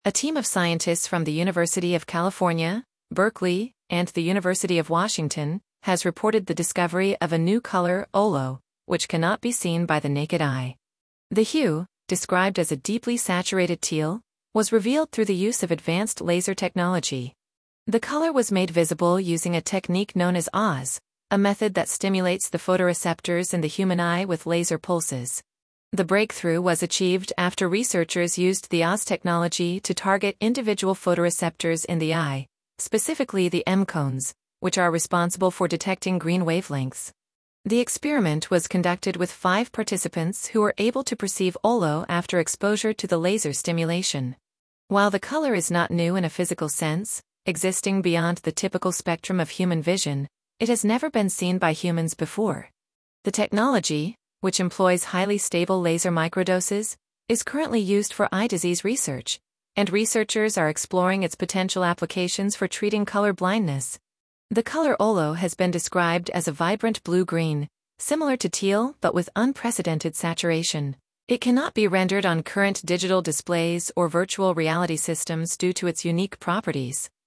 A team of scientists from the University of California, Berkeley, and the University of Washington has reported the discovery of a new color, OLO, which cannot be seen by the naked eye. The hue, described as a deeply saturated teal, was revealed through the use of advanced laser technology. The color was made visible using a technique known as OZ, a method that stimulates the photoreceptors in the human eye with laser pulses. The breakthrough was achieved after researchers used the OZ technology to target individual photoreceptors in the eye, specifically the M cones, which are responsible for detecting green wavelengths. The experiment was conducted with 5 participants who were able to perceive OLO after exposure to the laser stimulation. While the color is not new in a physical sense, existing beyond the typical spectrum of human vision, it has never been seen by humans before. The technology, which employs highly stable laser microdoses, is currently used for eye disease research, and researchers are exploring its potential applications for treating color blindness. The color OLO has been described as a vibrant blue-green, similar to teal but with unprecedented saturation. It cannot be rendered on current digital displays or virtual reality systems due to its unique properties.